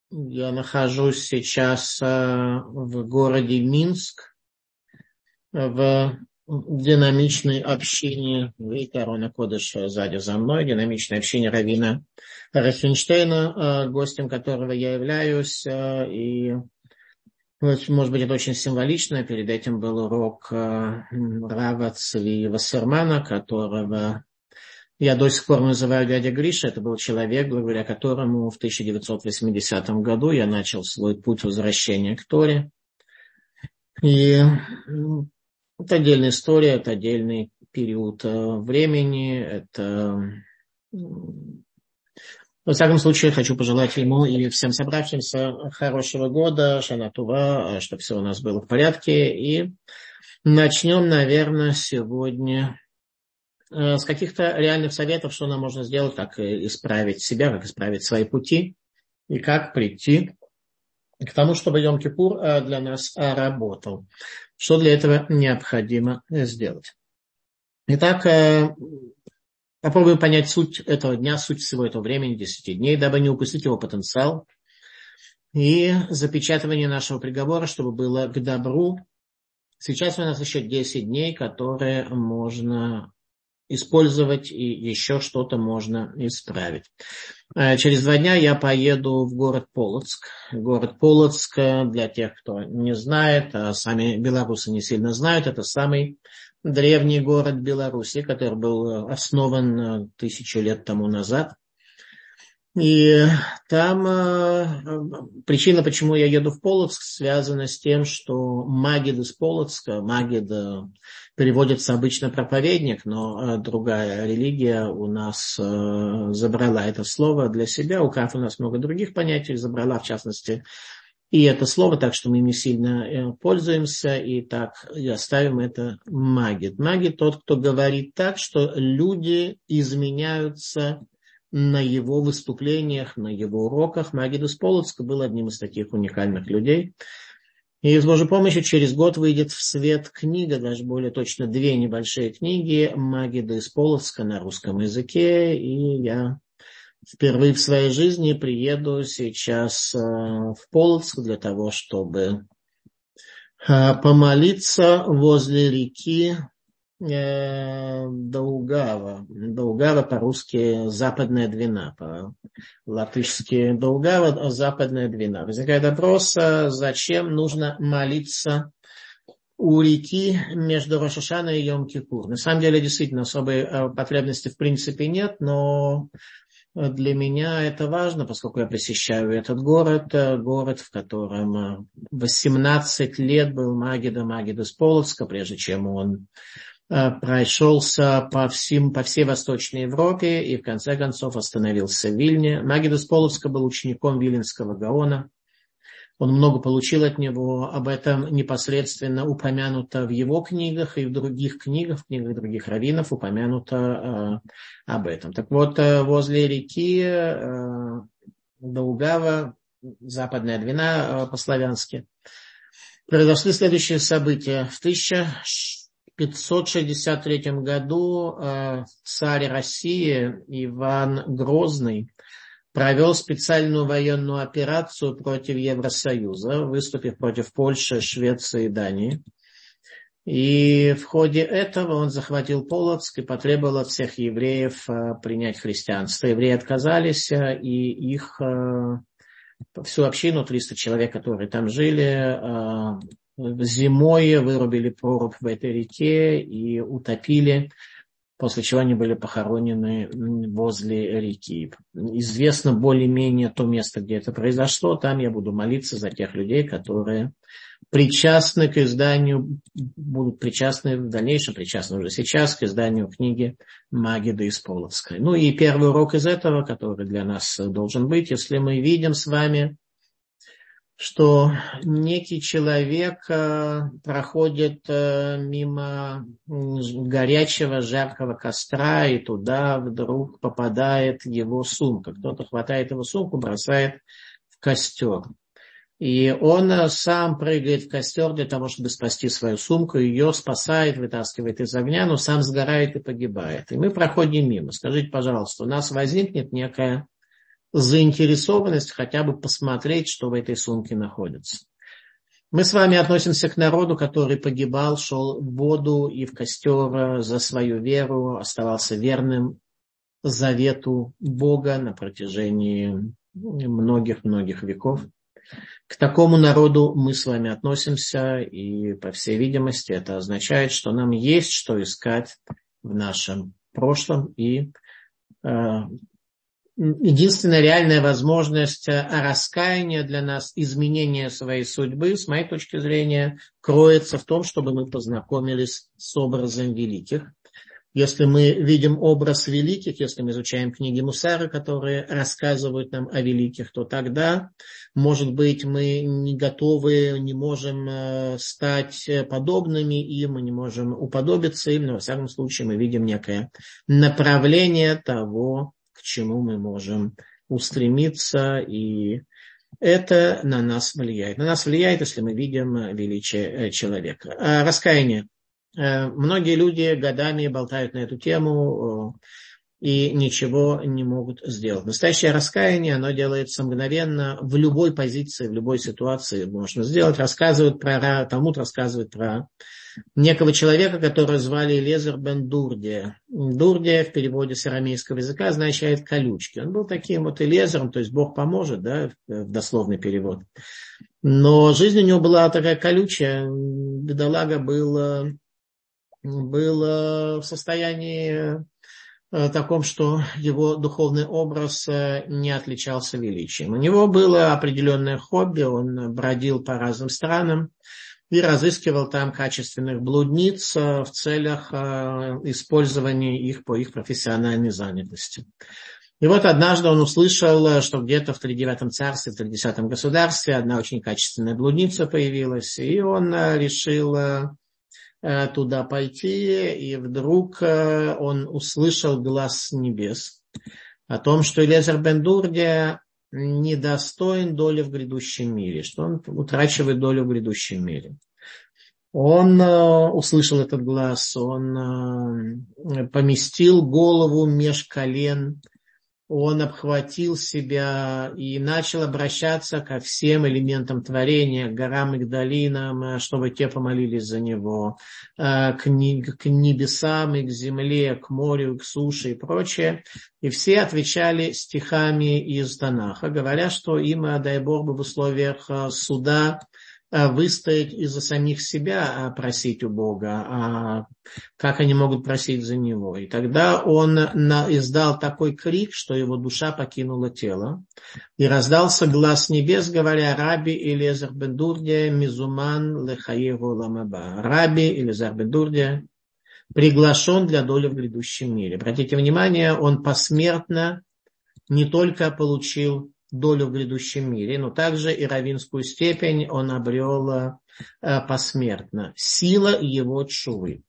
Я нахожусь сейчас в городе Минск, в динамичной общине, видите, Арона Кодыш сзади за мной, динамичной общине раввина Рахинштейна, гостем которого я являюсь. И, может быть, это очень символично. Перед этим был урок Рава Цви Вассермана, которого я до сих пор называю дядя Гриша. Это был человек, благодаря которому в 1980 году я начал свой путь возвращения к Торе. И это отдельная история, это отдельный период времени. Это, во всяком случае, хочу пожелать ему и всем собравшимся хорошего года, Шана Това, чтобы все у нас было в порядке. И начнем, наверное, сегодня с каких-то реальных советов, что нам можно сделать, как исправить себя, как исправить свои пути и как прийти к тому, чтобы Йом-Кипур для нас работал. Что для этого необходимо сделать? Итак, попробуем понять суть этого дня, суть всего этого времени, 10 дней, дабы не упустить его потенциал. И запечатывание нашего приговора, чтобы было к добру. Сейчас у нас еще 10 дней, которые можно использовать, и еще что-то можно исправить. Через 2 дня я поеду в город Полоцк. Город Полоцк, для тех, кто не знает, а сами белорусы не сильно знают, это самый древний город Беларуси, который был основан 1000 лет тому назад. И там причина, почему я еду в Полоцк, связана с тем, что Магид из Полоцка, Магид переводится обычно проповедник, но другая религия у нас забрала это слово для себя. У Каф у нас много других понятий, забрала в частности и это слово, так что мы не сильно пользуемся, и так и оставим это Магид. Магид тот, кто говорит так, что люди изменяются на его выступлениях, на его уроках. Магид из Полоцка был одним из таких уникальных людей. И с Божьей помощью через год выйдет в свет книга, даже более точно 2 небольшие книги Магида из Полоцка на русском языке. И я впервые в своей жизни приеду сейчас в Полоцк для того, чтобы помолиться возле реки Даугава. Даугава по-русски Западная Двина, по-латышски Даугава Западная Двина. Возникает вопрос, зачем нужно молиться у реки между Рош ха-Шана и Йом-Кипур. На самом деле, действительно, особой потребности в принципе нет, но для меня это важно, поскольку я посещаю этот город, в котором 18 лет был Магид из Полоцка, прежде чем он прошелся по всей Восточной Европе и в конце концов остановился в Вильне. Магид из Полоцка был учеником Виленского Гаона. Он много получил от него, об этом непосредственно упомянуто в его книгах и в других книгах, в книгах других раввинов упомянуто об этом. Так вот, возле реки Даугава, Западная Двина по-славянски, произошли следующие события. В 1563 году царь России Иван Грозный провел специальную военную операцию против Евросоюза, выступив против Польши, Швеции и Дании. И в ходе этого он захватил Полоцк и потребовал от всех евреев принять христианство. Евреи отказались, и их всю общину, 300 человек, которые там жили, зимой вырубили прорубь в этой реке и утопили, после чего они были похоронены возле реки. Известно более-менее то место, где это произошло. Там я буду молиться за тех людей, которые причастны к изданию, будут причастны в дальнейшем, причастны уже сейчас к изданию книги Магида из Полоцка. Ну и первый урок из этого, который для нас должен быть, если мы видим с вами, что некий человек проходит мимо горячего, жаркого костра, и туда вдруг попадает его сумка. Кто-то хватает его сумку, бросает в костер. И он сам прыгает в костер для того, чтобы спасти свою сумку, ее спасает, вытаскивает из огня, но сам сгорает и погибает. И мы проходим мимо. Скажите, пожалуйста, у нас возникнет некая заинтересованность хотя бы посмотреть, что в этой сумке находится. Мы с вами относимся к народу, который погибал, шел в воду и в костер за свою веру, оставался верным завету Бога на протяжении многих-многих веков. К такому народу мы с вами относимся, и, по всей видимости, это означает, что нам есть что искать в нашем прошлом, и единственная реальная возможность раскаяния для нас, изменения своей судьбы, с моей точки зрения, кроется в том, чтобы мы познакомились с образом великих. Если мы видим образ великих, если мы изучаем книги Мусара, которые рассказывают нам о великих, то тогда, может быть, мы не готовы, не можем стать подобными им, мы не можем уподобиться им, но, во всяком случае, мы видим некое направление того, к чему мы можем устремиться, и это на нас влияет. На нас влияет, если мы видим величие человека. Раскаяние. Многие люди годами болтают на эту тему и ничего не могут сделать. Настоящее раскаяние, оно делается мгновенно, в любой позиции, в любой ситуации можно сделать. Талмуд рассказывает про некого человека, которого звали Элиэзер бен Дурдия. Дурдия в переводе с арамейского языка означает колючки. Он был таким вот Элиэзером, то есть Бог поможет, да, в дословный перевод. Но жизнь у него была такая колючая. Бедолага был в состоянии таком, что его духовный образ не отличался величием. У него было определенное хобби, он бродил по разным странам и разыскивал там качественных блудниц в целях использования их по их профессиональной занятости. И вот однажды он услышал, что где-то в 39-м царстве, в 30-м государстве одна очень качественная блудница появилась, и он решил туда пойти, и вдруг он услышал глас с небес о том, что Элиэзер бен Дурдия недостоин доли в грядущем мире, что он утрачивает долю в грядущем мире. Он услышал этот глас, он поместил голову меж колен, он обхватил себя и начал обращаться ко всем элементам творения, к горам и к долинам, чтобы те помолились за него, к небесам и к земле, к морю, к суше и прочее. И все отвечали стихами из Танаха, говоря, что им, дай Бог, бы в условиях суда выстоять из-за самих себя, просить у Бога, а как они могут просить за него. И тогда он издал такой крик, что его душа покинула тело, и раздался глас небес, говоря: «Раби Элиэзер бен Дурдия мизуман лехаеву ламаба». Раби Элиэзер бен Дурдия приглашен для доли в грядущем мире. Обратите внимание, он посмертно не только получил долю в грядущем мире, но также и раввинскую степень он обрел посмертно. Сила его тшувы.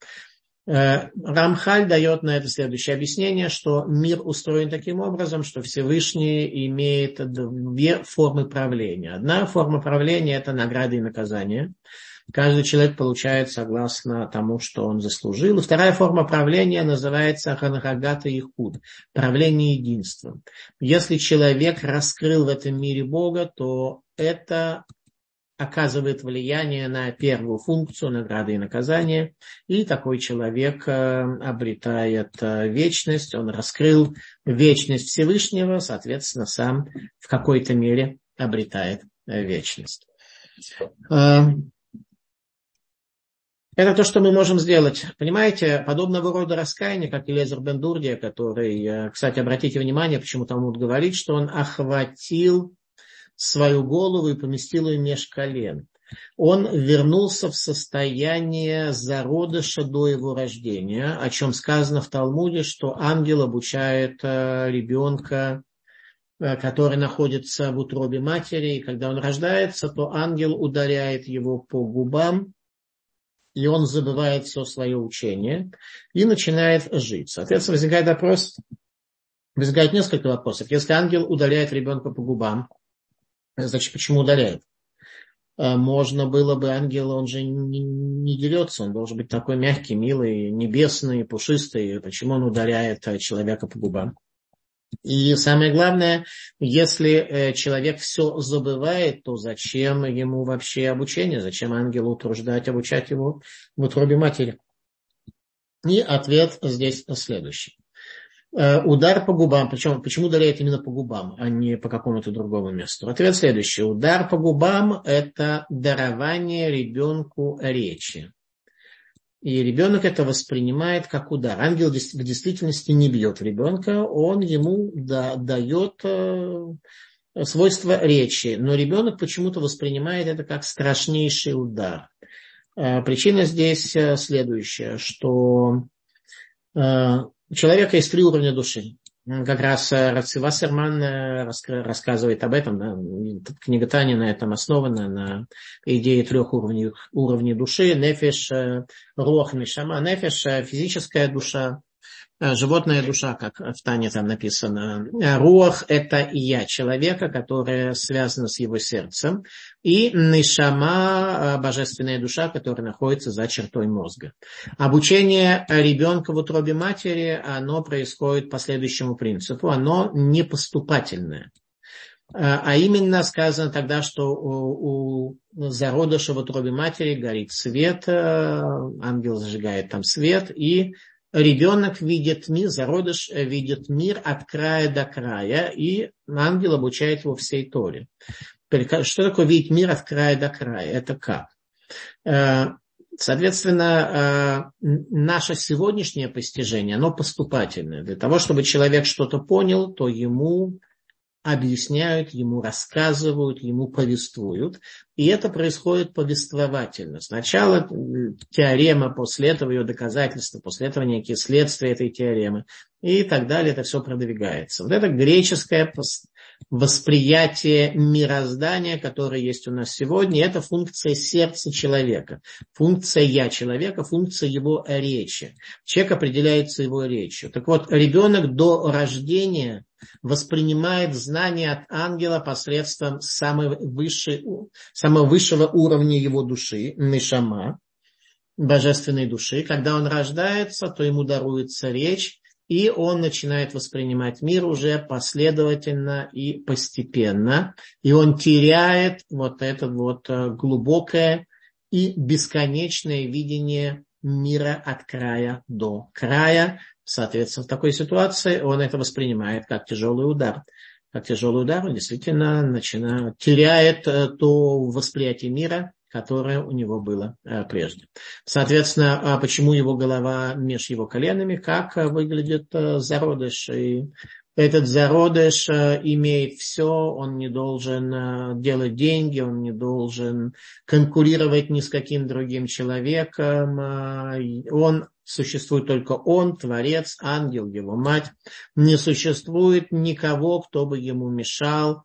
Рамхаль дает на это следующее объяснение, что мир устроен таким образом, что Всевышний имеет две формы правления. Одна форма правления – это награды и наказания. Каждый человек получает согласно тому, что он заслужил. И вторая форма правления называется ханахагата ихуд, правление единством. Если человек раскрыл в этом мире Бога, то это оказывает влияние на первую функцию награды и наказания. И такой человек обретает вечность, он раскрыл вечность Всевышнего, соответственно, сам в какой-то мере обретает вечность. Это то, что мы можем сделать. Понимаете, подобного рода раскаяние, как Элиэзер бен Дурдия, который, кстати, обратите внимание, почему Талмуд говорит, что он охватил свою голову и поместил ее меж колен. Он вернулся в состояние зародыша до его рождения, о чем сказано в Талмуде, что ангел обучает ребенка, который находится в утробе матери, и когда он рождается, то ангел ударяет его по губам, и он забывает все свое учение и начинает жить. Соответственно, возникает несколько вопросов. Если ангел ударяет ребенка по губам, значит, почему ударяет? Можно было бы, ангел, он же не дерется, он должен быть такой мягкий, милый, небесный, пушистый. Почему он ударяет человека по губам? И самое главное, если человек все забывает, то зачем ему вообще обучение? Зачем ангелу утруждать, обучать его в утробе матери? И ответ здесь следующий. Удар по губам. Причем, почему ударяет именно по губам, а не по какому-то другому месту? Ответ следующий. Удар по губам – это дарование ребенку речи. И ребенок это воспринимает как удар. Ангел в действительности не бьет ребенка, он ему дает свойство речи. Но ребенок почему-то воспринимает это как страшнейший удар. Причина здесь следующая, что у человека есть 3 уровня души. Как раз Равци Вассерман рассказывает об этом. Да? Книга Тани на этом основана, на идее 3 уровней души. Нефеш, руах, нешама. Нефеш – физическая душа, животная душа, как в Тане там написано. Руах – это я человека, которая связана с его сердцем. И нешама – божественная душа, которая находится за чертой мозга. Обучение ребенка в утробе матери, оно происходит по следующему принципу. Оно не поступательное. А именно сказано тогда, что у зародыша в утробе матери горит свет, ангел зажигает там свет, и ребенок видит мир, зародыш видит мир от края до края, и ангел обучает его всей Торе. Что такое видеть мир от края до края? Это как? Соответственно, наше сегодняшнее постижение, оно поступательное. Для того, чтобы человек что-то понял, то ему объясняют, ему рассказывают, ему повествуют. И это происходит повествовательно. Сначала теорема, после этого ее доказательства, после этого некие следствия этой теоремы и так далее. Это все продвигается. Вот это греческое восприятие мироздания, которое есть у нас сегодня, это функция сердца человека, функция я человека, функция его речи. Человек определяется его речью. Так вот, ребенок до рождения воспринимает знания от ангела посредством самого высшего уровня его души, нешама, божественной души. Когда он рождается, то ему даруется речь, и он начинает воспринимать мир уже последовательно и постепенно. И он теряет вот это вот глубокое и бесконечное видение мира от края до края. Соответственно, в такой ситуации он это воспринимает как тяжелый удар. Как тяжелый удар он действительно теряет то восприятие мира, которое у него было прежде. Соответственно, почему его голова меж его коленами, как выглядит зародыш. И этот зародыш имеет все, он не должен делать деньги, он не должен конкурировать ни с каким другим человеком. Он существует только он, Творец, ангел, его мать. Не существует никого, кто бы ему мешал.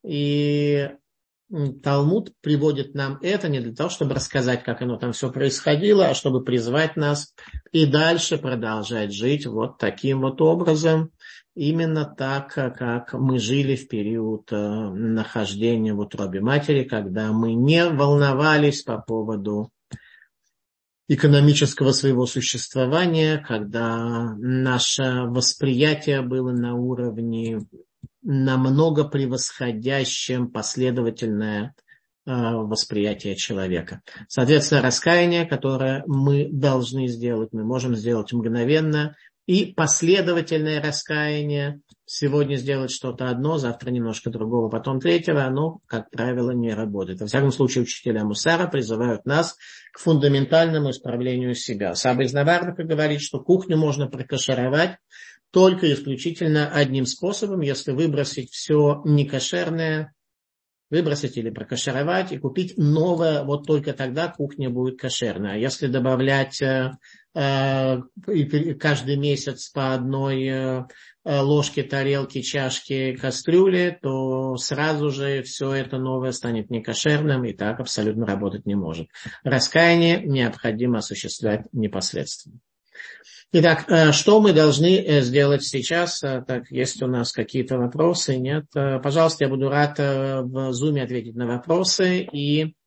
И Талмуд приводит нам это не для того, чтобы рассказать, как оно там все происходило, а чтобы призвать нас и дальше продолжать жить вот таким вот образом, именно так, как мы жили в период нахождения в утробе матери, когда мы не волновались по поводу экономического своего существования, когда наше восприятие было на уровне намного превосходящем последовательное восприятие человека. Соответственно, раскаяние, которое мы должны сделать, мы можем сделать мгновенно, и последовательное раскаяние, сегодня сделать что-то одно, завтра немножко другого, потом третьего, оно, как правило, не работает. Во всяком случае, учителя мусара призывают нас к фундаментальному исправлению себя. Саба из Наварнака говорит, что кухню можно прокашаровать только исключительно одним способом, если выбросить все некошерное, выбросить или прокашаровать и купить новое, вот только тогда кухня будет кошерная. А если добавлять каждый месяц по одной ложке, тарелке, чашке, кастрюле, то сразу же все это новое станет некошерным и так абсолютно работать не может. Раскаяние необходимо осуществлять непосредственно. Итак, что мы должны сделать сейчас? Так, есть у нас какие-то вопросы? Нет? Пожалуйста, я буду рад в Zoom ответить на вопросы. И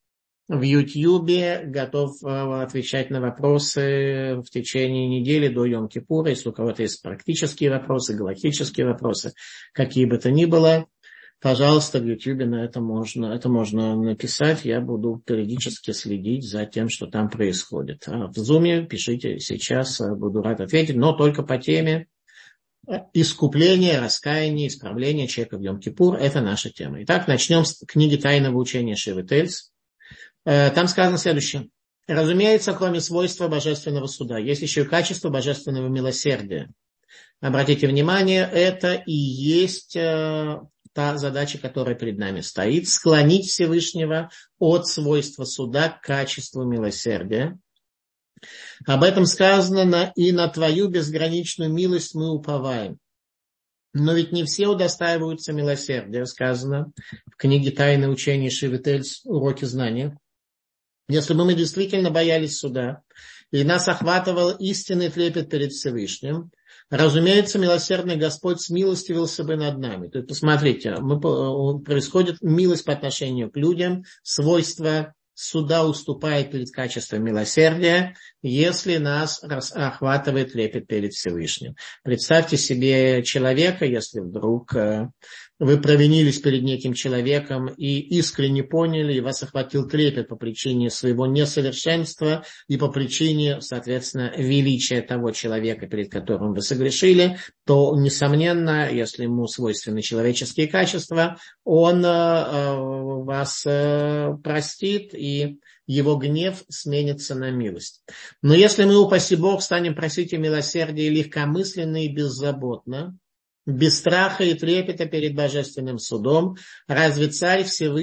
в Ютьюбе, готов отвечать на вопросы в течение недели до Йом-Кипура. Если у кого-то есть практические вопросы, галактические вопросы, какие бы то ни было, пожалуйста, в Ютьюбе на это можно написать. Я буду периодически следить за тем, что там происходит. А в Зуме пишите сейчас, буду рад ответить, но только по теме искупление, раскаяние, исправление человека в Йом-Кипур. Это наша тема. Итак, начнем с книги «Тайного учения» Шивы Тельц. Там сказано следующее. Разумеется, кроме свойства божественного суда, есть еще и качество божественного милосердия. Обратите внимание, это и есть та задача, которая перед нами стоит. Склонить Всевышнего от свойства суда к качеству милосердия. Об этом сказано, и на твою безграничную милость мы уповаем. Но ведь не все удостаиваются милосердия, сказано в книге «Тайное учение» Шивы Тельц «Уроки знания». Если бы мы действительно боялись суда, и нас охватывал истинный трепет перед Всевышним, разумеется, милосердный Господь смилостивился бы над нами. То есть, посмотрите, происходит милость по отношению к людям, свойство суда уступает перед качеством милосердия, если нас охватывает трепет перед Всевышним. Представьте себе человека, если вдруг вы провинились перед неким человеком и искренне поняли, и вас охватил трепет по причине своего несовершенства и по причине, соответственно, величия того человека, перед которым вы согрешили, то, несомненно, если ему свойственны человеческие качества, он вас простит, и его гнев сменится на милость. Но если мы, упаси Бог, станем просить о милосердии легкомысленно и беззаботно, без страха и трепета перед божественным судом, разве царь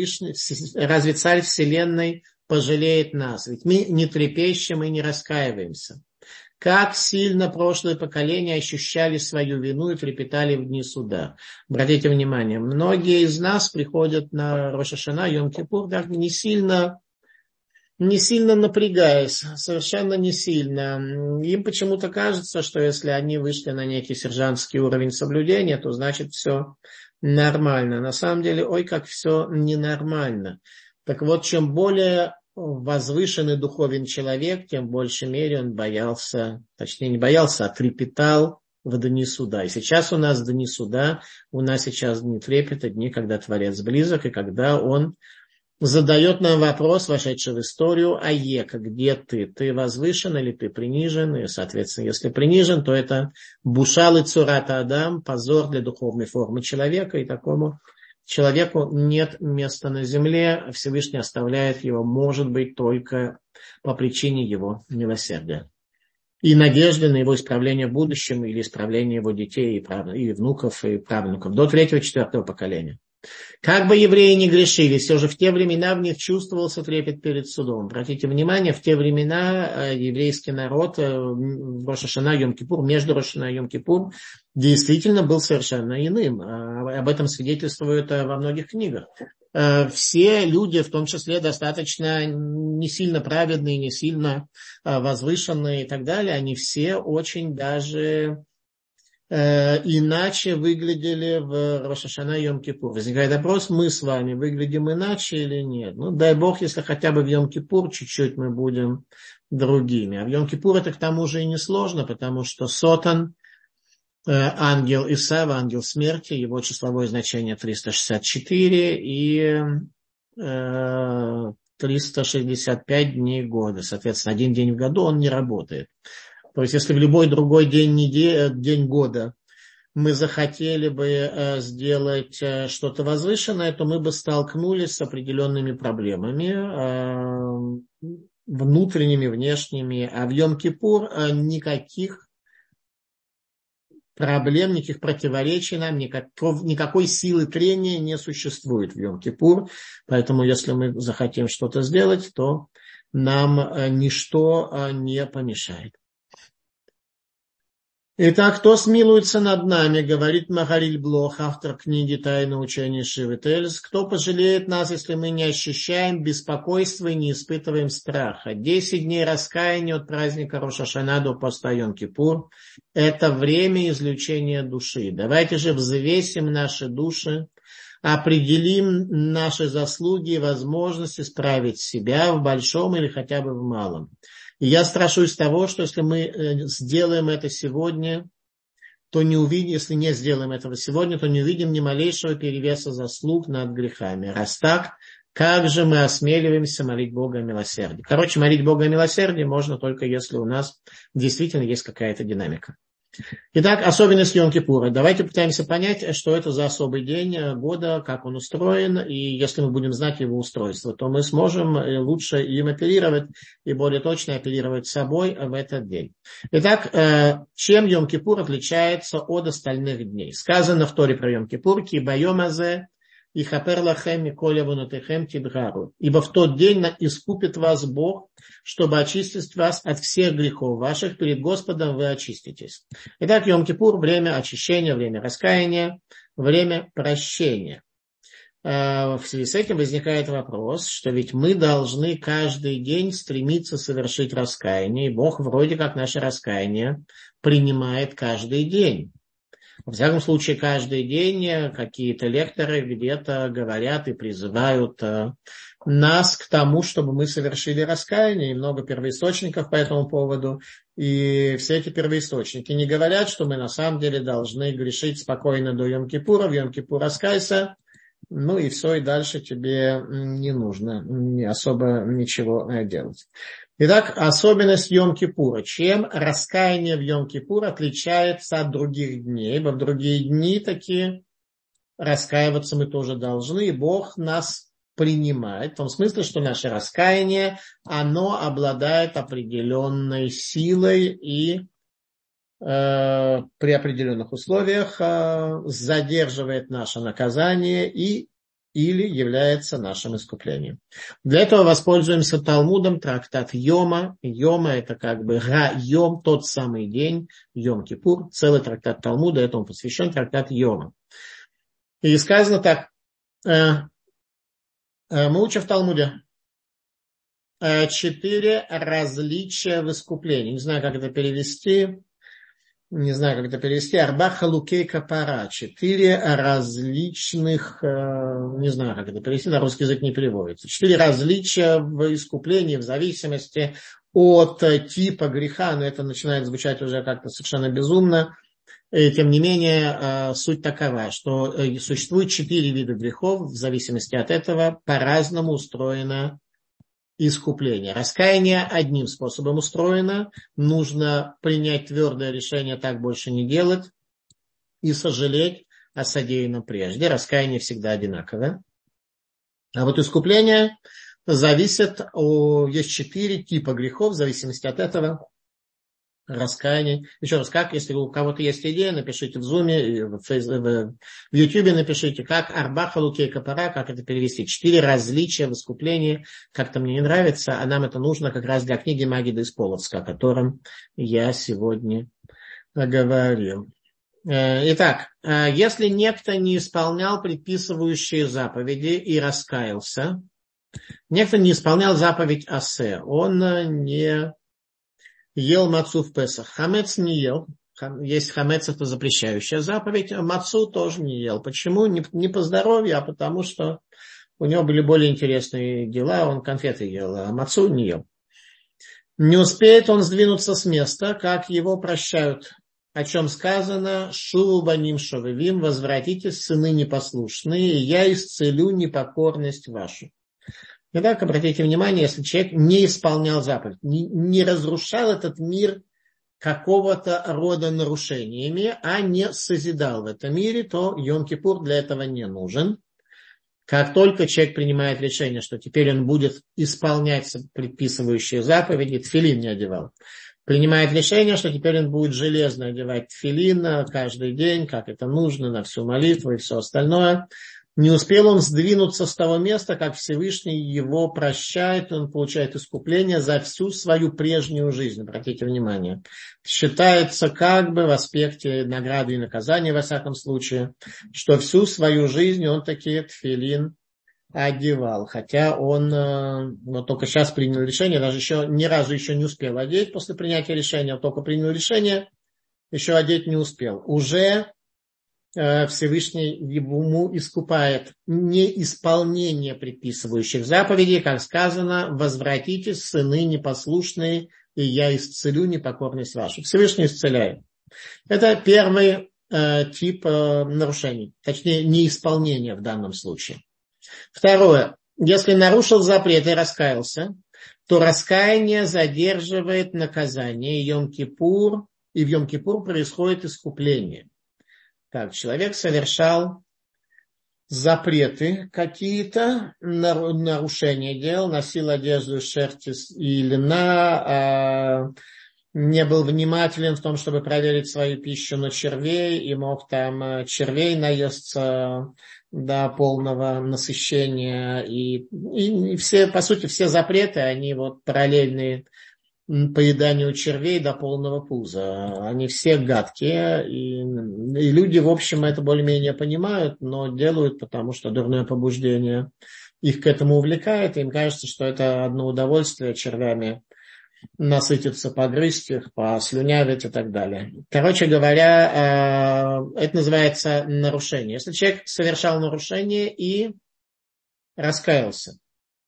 вселенной пожалеет нас? Ведь мы не трепещем и не раскаиваемся. Как сильно прошлые поколения ощущали свою вину и трепетали в дни суда. Обратите внимание, многие из нас приходят на Рош ха-Шана, Йом-Кипур, даже не сильно напрягаясь, совершенно не сильно. Им почему-то кажется, что если они вышли на некий сержантский уровень соблюдения, то значит все нормально. На самом деле, ой, как все ненормально. Так вот, чем более возвышенный духовен человек, тем в большей мере он боялся, точнее не боялся, а трепетал в дни суда. И сейчас у нас дни суда, у нас сейчас дни трепета, дни, когда Творец близок, и когда он задает нам вопрос, вошедший в историю, Аека, где ты? Ты возвышен или ты принижен? И, соответственно, если принижен, то это бушал и цурата Адам, позор для духовной формы человека, и такому человеку нет места на земле, Всевышний оставляет его, может быть, только по причине его милосердия. И надежды на его исправление в будущем, или исправление его детей и внуков, и правнуков, до 3-4 поколения. Как бы евреи не грешили, все же в те времена в них чувствовался трепет перед судом. Обратите внимание, в те времена еврейский народ в Рош ха-Шана, Йом-Кипур, между Рош ха-Шана и Йом-Кипур действительно был совершенно иным. Об этом свидетельствуют во многих книгах. Все люди, в том числе достаточно не сильно праведные, не сильно возвышенные и так далее, они все очень даже иначе выглядели в Рош ха-Шана и Йом-Кипур. Возникает вопрос, мы с вами выглядим иначе или нет? Ну, дай Бог, если хотя бы в Йом-Кипур чуть-чуть мы будем другими. А в Йом-Кипур это к тому же и не сложно, потому что Сотан, ангел Исава, ангел смерти, его числовое значение 364 и 365 дней года. Соответственно, один день в году он не работает. То есть, если в любой другой день года мы захотели бы сделать что-то возвышенное, то мы бы столкнулись с определенными проблемами, внутренними, внешними. А в Йом-Кипур никаких проблем, никаких противоречий нам, никакой силы трения не существует в Йом-Кипур. Поэтому, если мы захотим что-то сделать, то нам ничто не помешает. Итак, кто смилуется над нами, говорит Махариль Блох, автор книги «Тайное учение» Шивы Тельц. Кто пожалеет нас, если мы не ощущаем беспокойства и не испытываем страха? 10 дней раскаяния от праздника Рош ха-Шана до поста Йом-Кипур – это время излечения души. Давайте же взвесим наши души, определим наши заслуги и возможности справить себя в большом или хотя бы в малом. И я страшусь того, что если мы сделаем это сегодня, то не увидим, если не сделаем этого сегодня, то не увидим ни малейшего перевеса заслуг над грехами. Раз так, как же мы осмеливаемся молить Бога о милосердии? Короче, молить Бога о милосердии можно только если у нас действительно есть какая-то динамика. Итак, особенность Йом-Кипура. Давайте пытаемся понять, что это за особый день года, как он устроен, и если мы будем знать его устройство, то мы сможем лучше им оперировать и более точно оперировать собой в этот день. Итак, чем Йом-Кипур отличается от остальных дней? Сказано в Торе про Йом-Кипур: «Ки байом азе и хапер лахем миколь авонотехем тидгару». Ибо в тот день искупит вас Бог, чтобы очистить вас от всех грехов ваших, перед Господом вы очиститесь. Итак, Йом-Кипур – время очищения, время раскаяния, время прощения. В связи с этим возникает вопрос, что ведь мы должны каждый день стремиться совершить раскаяние, и Бог вроде как наше раскаяние принимает каждый день. Во всяком случае, каждый день какие-то лекторы где-то говорят и призывают нас к тому, чтобы мы совершили раскаяние. И много первоисточников по этому поводу. И все эти первоисточники не говорят, что мы на самом деле должны грешить спокойно до Йом-Кипура. В Йом-Кипур раскайся, ну и все, и дальше тебе не нужно особо ничего делать. Итак, особенность Йом-Кипура. Чем раскаяние в Йом-Кипур отличается от других дней? Ибо в другие дни такие раскаиваться мы тоже должны, и Бог нас принимает. В том смысле, что наше раскаяние, оно обладает определенной силой и при определенных условиях задерживает наше наказание или является нашим искуплением. Для этого воспользуемся Талмудом, трактат Йома. Йома – это как бы Ра-Йом, тот самый день, Йом-Кипур. Целый трактат Талмуда этому посвящен, трактат Йома. И сказано так, мы учим в Талмуде 4 различия в искуплении. Не знаю, как это перевести. Арба халукей капара. 4 различных, не знаю, как это перевести, на русский язык не переводится. 4 различия в искуплении в зависимости от типа греха, но это начинает звучать уже как-то совершенно безумно. И, тем не менее, суть такова, что существует 4 вида грехов, в зависимости от этого по-разному устроено искупление. Раскаяние одним способом устроено. Нужно принять твердое решение так больше не делать и сожалеть о содеянном прежде. Раскаяние всегда одинаковое. А вот искупление зависит, есть 4 типа грехов, в зависимости от этого раскаяние. Еще раз, как, если у кого-то есть идея, напишите в Зуме, в Ютубе напишите, как Арба халукей капара, как это перевести. 4 различия в искуплении. Как-то мне не нравится, а нам это нужно как раз для книги Магида из Полоцка, о котором я сегодня говорил. Итак, если некто не исполнял предписывающие заповеди и раскаялся, некто не исполнял заповедь Асе, он не ел мацу в Песах. Хамец не ел. Есть хамец, это запрещающая заповедь. Мацу тоже не ел. Почему? Не по здоровью, а потому что у него были более интересные дела. Он конфеты ел, а мацу не ел. Не успеет он сдвинуться с места, как его прощают. О чем сказано: «Шуву баним шовевим, возвратитесь, сыны непослушные, и я исцелю непокорность вашу». Итак, обратите внимание, если человек не исполнял заповедь, не разрушал этот мир какого-то рода нарушениями, а не созидал в этом мире, то Йом-Кипур для этого не нужен. Как только человек принимает решение, что теперь он будет исполнять предписывающие заповеди, тфилин не одевал, принимает решение, что теперь он будет железно одевать тфилин каждый день, как это нужно, на всю молитву и все остальное. Не успел он сдвинуться с того места, как Всевышний его прощает, он получает искупление за всю свою прежнюю жизнь. Обратите внимание. Считается как бы в аспекте награды и наказания, во всяком случае, что всю свою жизнь он таки тфилин одевал. Хотя он вот только сейчас принял решение, даже еще ни разу еще не успел одеть после принятия решения, только принял решение, еще одеть не успел. Уже Всевышний ему искупает неисполнение предписывающих заповедей, как сказано: возвратитесь, сыны непослушные, и я исцелю непокорность вашу. Всевышний исцеляет. Это первый тип нарушений, точнее неисполнения в данном случае. Второе. Если нарушил запрет и раскаялся, то раскаяние задерживает наказание. И в Йом-Кипур происходит искупление. Так, человек совершал запреты какие-то, нарушения делал, носил одежду из шерсти и льна, не был внимателен в том, чтобы проверить свою пищу на червей, и мог там червей наесться до полного насыщения. И все, по сути, все запреты, они вот параллельные поеданию червей до полного пуза. Они все гадкие, и люди, в общем, это более-менее понимают, но делают, потому что дурное побуждение их к этому увлекает, и им кажется, что это одно удовольствие червями насытиться, погрызть их, послюнявить и так далее. Короче говоря, это называется нарушение. Если человек совершал нарушение и раскаялся,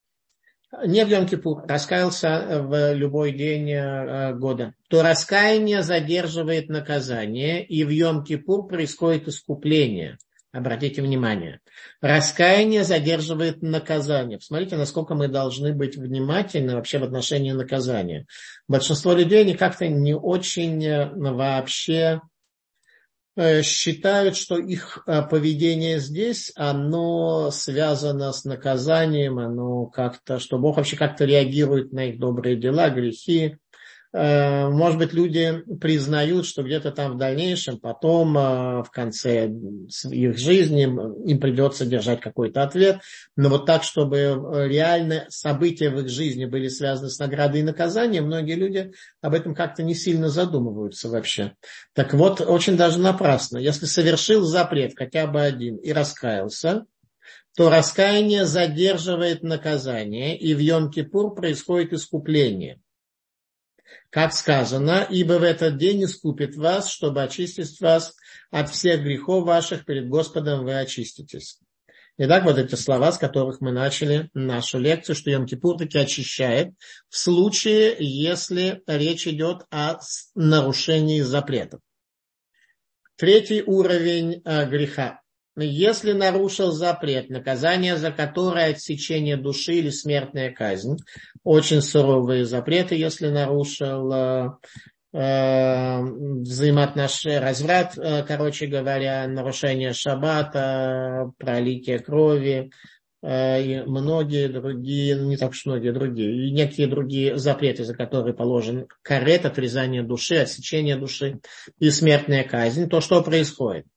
не в Йом-Кипур, раскаялся в любой день года, то раскаяние задерживает наказание, и в Йом-Кипур происходит искупление. Обратите внимание. Раскаяние задерживает наказание. Посмотрите, насколько мы должны быть внимательны вообще в отношении наказания. Большинство людей, они как-то не очень вообще считают, что их поведение здесь, оно связано с наказанием, оно как-то, что Бог вообще как-то реагирует на их добрые дела, грехи. Может быть, люди признают, что где-то там в дальнейшем, потом, в конце их жизни, им придется держать какой-то ответ. Но вот так, чтобы реально события в их жизни были связаны с наградой и наказанием, многие люди об этом как-то не сильно задумываются вообще. Так вот, очень даже напрасно. Если совершил запрет хотя бы один и раскаялся, то раскаяние задерживает наказание, и в Йом-Кипур происходит искупление. Как сказано: ибо в этот день искупит вас, чтобы очистить вас от всех грехов ваших, перед Господом вы очиститесь. Итак, вот эти слова, с которых мы начали нашу лекцию, что Йом-Кипур таки очищает в случае, если речь идет о нарушении запретов. Третий уровень греха. Если нарушил запрет, наказание за которое отсечение души или смертная казнь, очень суровые запреты, если нарушил взаимоотношения, разврат, короче говоря, нарушение шаббата, пролитие крови, и многие другие, не так уж многие другие, и некие другие запреты, за которые положен карет, отрезание души, отсечение души и смертная казнь, то что происходит?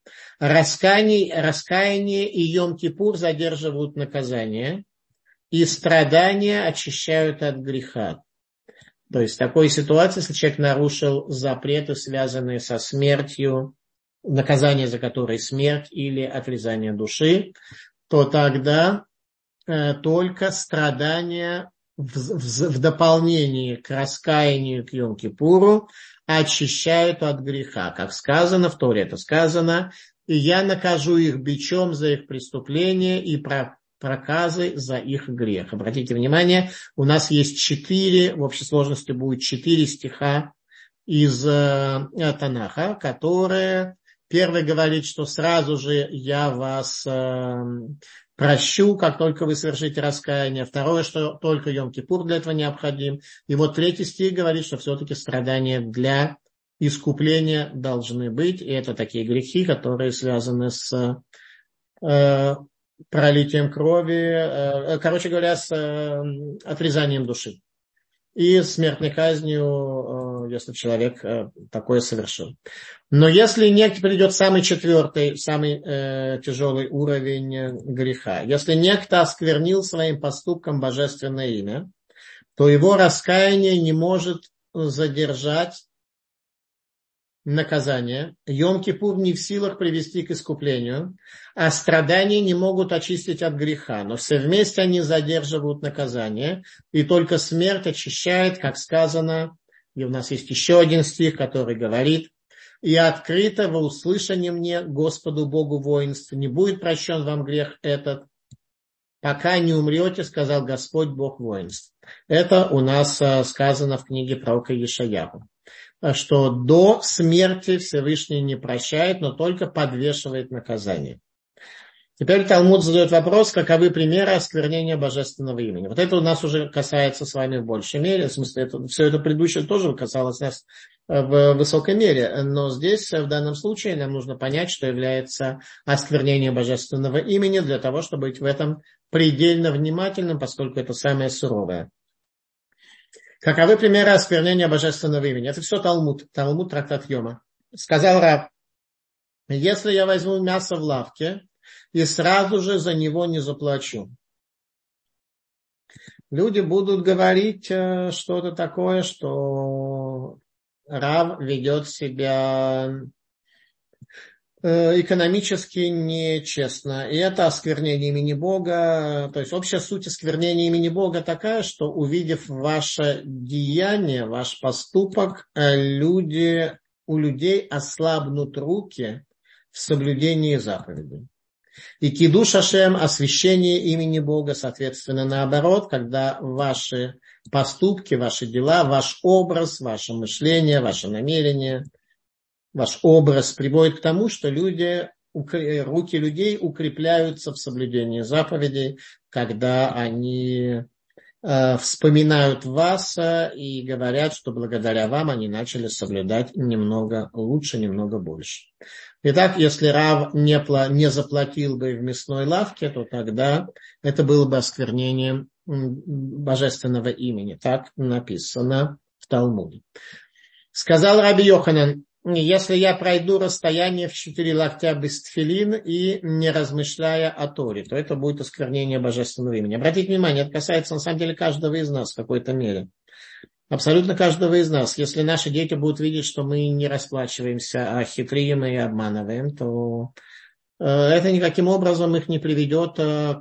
Раскаяние и Йом-Кипур задерживают наказание, и страдания очищают от греха. То есть в такой ситуации, если человек нарушил запреты, связанные со смертью, наказание за которое смерть или отрезание души, то тогда только страдания в дополнение к раскаянию, к Йом-Кипуру очищают от греха. Как сказано в Торе, это сказано: и я накажу их бичом за их преступления и проказы за их грех. Обратите внимание, у нас есть 4, в общей сложности будет 4 стиха из Танаха, которые первый говорит, что сразу же я вас прощу, как только вы совершите раскаяние. Второе, что только Йом-Кипур для этого необходим. И вот третий стих говорит, что все-таки страдания для искупления должны быть. И это такие грехи, которые связаны с пролитием крови, короче говоря, с отрезанием души. И смертной казнью, если человек такое совершил. Но если некто придет самый четвертый, самый тяжелый уровень греха, если некто осквернил своим поступком божественное имя, то его раскаяние не может задержать наказание. Йом-Кипур не в силах привести к искуплению, а страдания не могут очистить от греха, но все вместе они задерживают наказание, и только смерть очищает, как сказано. И у нас есть еще один стих, который говорит, и открыто во услышание мне, Господу Богу воинств, не будет прощен вам грех этот, пока не умрете, сказал Господь Бог воинств. Это у нас сказано в книге пророка Ешаяху, что до смерти Всевышний не прощает, но только подвешивает наказание. Теперь Талмуд задает вопрос, каковы примеры осквернения божественного имени. Вот это у нас уже касается с вами в большей мере, в смысле, все это предыдущее тоже касалось нас в высокой мере, но здесь в данном случае нам нужно понять, что является осквернением божественного имени для того, чтобы быть в этом предельно внимательным, поскольку это самое суровое. Каковы примеры осквернения божественного имени? Это все Талмуд, трактат Йома. Сказал рав, если я возьму мясо в лавке, и сразу же за него не заплачу. Люди будут говорить что-то такое, что рав ведет себя экономически нечестно. И это осквернение имени Бога. То есть общая суть осквернения имени Бога такая, что увидев ваше деяние, ваш поступок, у людей ослабнут руки в соблюдении заповедей. И кидуш Ашем, освящение имени Бога, соответственно, наоборот, когда ваши поступки, ваши дела, ваш образ, ваше мышление, ваше намерение, ваш образ приводит к тому, что руки людей укрепляются в соблюдении заповедей, когда они вспоминают вас и говорят, что благодаря вам они начали соблюдать немного лучше, немного больше. Итак, если рав не заплатил бы в мясной лавке, то тогда это было бы осквернением божественного имени. Так написано в Талмуде. Сказал Раби Йоханан, если я пройду расстояние в 4 локтя без тфилин и не размышляя о Торе, то это будет осквернение божественного имени. Обратите внимание, это касается на самом деле каждого из нас в какой-то мере. Абсолютно каждого из нас. Если наши дети будут видеть, что мы не расплачиваемся, а хитрим и обманываем, то это никаким образом их не приведет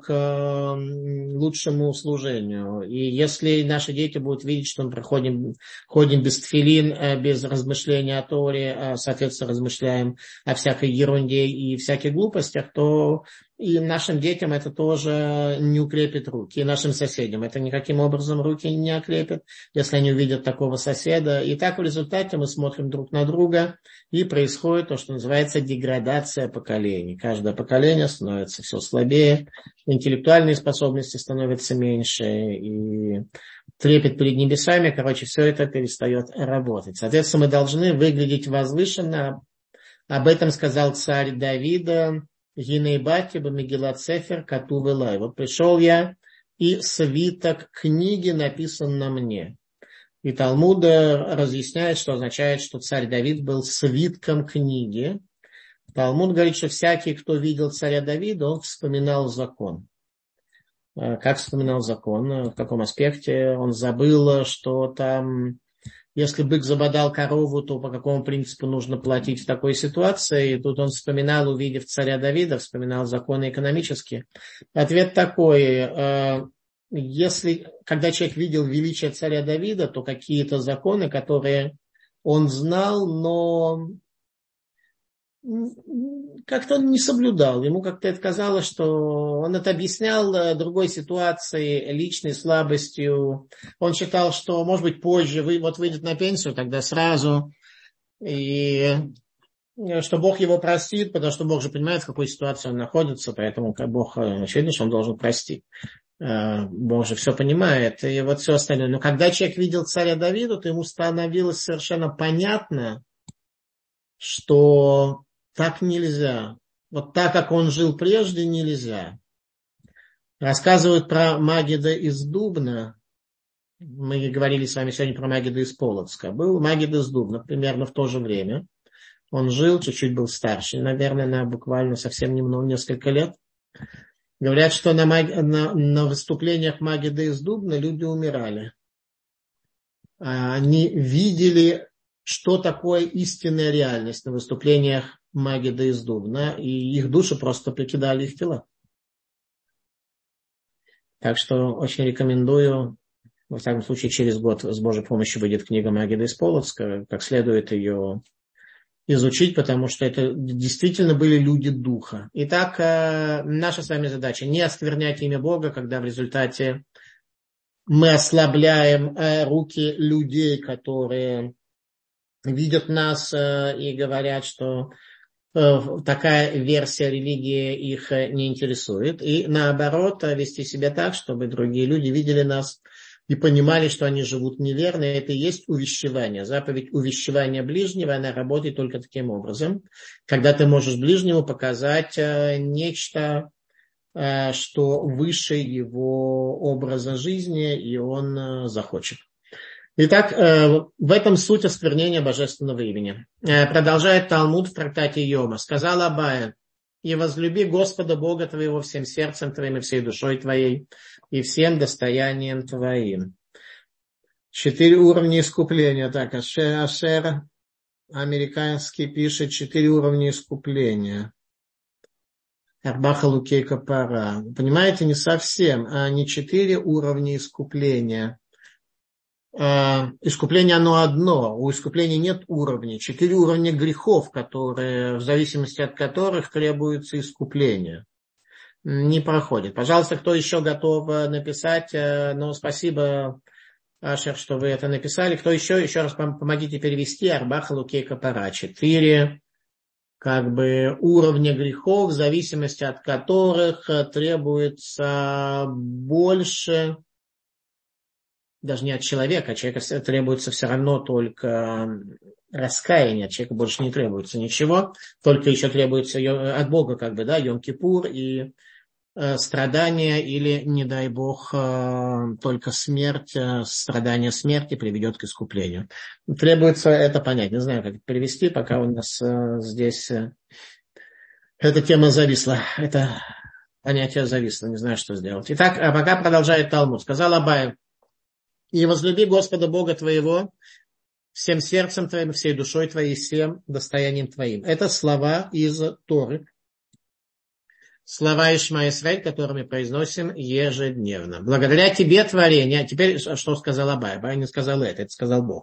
к лучшему служению. И если наши дети будут видеть, что мы ходим без тфилин, без размышления о Торе, соответственно, размышляем о всякой ерунде и всяких глупостях, то и нашим детям это тоже не укрепит руки, и нашим соседям это никаким образом руки не окрепит, если они увидят такого соседа. И так в результате мы смотрим друг на друга, и происходит то, что называется деградация поколений. Каждое поколение становится все слабее, интеллектуальные способности становятся меньше, и трепет перед небесами, все это перестает работать. Соответственно, мы должны выглядеть возвышенно. Об этом сказал царь Давида, Гинейбати бамегилат сефер катув элай. Вот пришел я, и свиток книги написан на мне. И Талмуд разъясняет, что означает, что царь Давид был свитком книги. Талмуд говорит, что всякий, кто видел царя Давида, он вспоминал закон. Как вспоминал закон? В каком аспекте? Он забыл, что там, если бык забодал корову, то по какому принципу нужно платить в такой ситуации? И тут он вспоминал, увидев царя Давида, вспоминал законы экономические. Ответ такой: когда человек видел величие царя Давида, то какие-то законы, которые он знал, но как-то он не соблюдал. Ему как-то это казалось, что он это объяснял другой ситуацией, личной слабостью. Он считал, что, может быть, позже выйдет на пенсию, тогда сразу, и что Бог его простит, потому что Бог же понимает, в какой ситуации он находится, поэтому Бог, очевидно, что он должен простить. Бог же все понимает, и вот все остальное. Но когда человек видел царя Давида, то ему становилось совершенно понятно, что так нельзя. Вот так, как он жил прежде, нельзя. Рассказывают про Магида из Дубна. Мы говорили с вами сегодня про Магида из Полоцка. Был Магид из Дубна примерно в то же время. Он жил, чуть-чуть был старше, наверное, буквально совсем немного, несколько лет. Говорят, что на выступлениях Магида из Дубна люди умирали. Они видели, что такое истинная реальность на выступлениях Магида из Дубна, и их души просто покидали их тела. Так что очень рекомендую, во всяком случае, через год с Божьей помощью выйдет книга Магида из Полоцка, как следует ее изучить, потому что это действительно были люди духа. Итак, наша с вами задача не осквернять имя Бога, когда в результате мы ослабляем руки людей, которые видят нас и говорят, что такая версия религии их не интересует. И наоборот, вести себя так, чтобы другие люди видели нас и понимали, что они живут неверно. Это и есть увещевание. Заповедь увещевания ближнего, она работает только таким образом. Когда ты можешь ближнему показать нечто, что выше его образа жизни, и он захочет. Итак, в этом суть осквернения божественного имени. Продолжает Талмуд в трактате Йома. Сказал Абая: «И возлюби Господа Бога твоего всем сердцем твоим и всей душой твоей, и всем достоянием твоим». 4 уровня искупления. Так, Ашер американский пишет 4 уровня искупления. Арбаха Лукей Капара. Понимаете, не совсем, не 4 уровня искупления. Искупление оно одно, у искупления нет уровней. 4 уровня грехов, которые, в зависимости от которых требуется искупление. Не проходит. Пожалуйста, кто еще готов написать, но спасибо, Ашер, что вы это написали. Кто еще раз помогите перевести. Арбаха Лукей Капара. 4 уровня грехов, в зависимости от которых требуется больше. Даже не от человека, человека требуется все равно только раскаяние, от человека больше не требуется ничего, только еще требуется от Бога, Йом-Кипур и страдания, или, не дай Бог, только смерть, страдание смерти приведет к искуплению. Требуется это понять, не знаю, как это перевести, пока у нас здесь эта тема зависла, это понятие зависло, не знаю, что сделать. Итак, пока продолжает Талмуд. Сказал Абай: «И возлюби Господа Бога твоего всем сердцем твоим, всей душой твоей, всем достоянием твоим». Это слова из Торы. Слова Ишма Исраэль, которые мы произносим ежедневно. «Благодаря тебе творение». Теперь что сказал Абай? Абай не сказал это сказал Бог.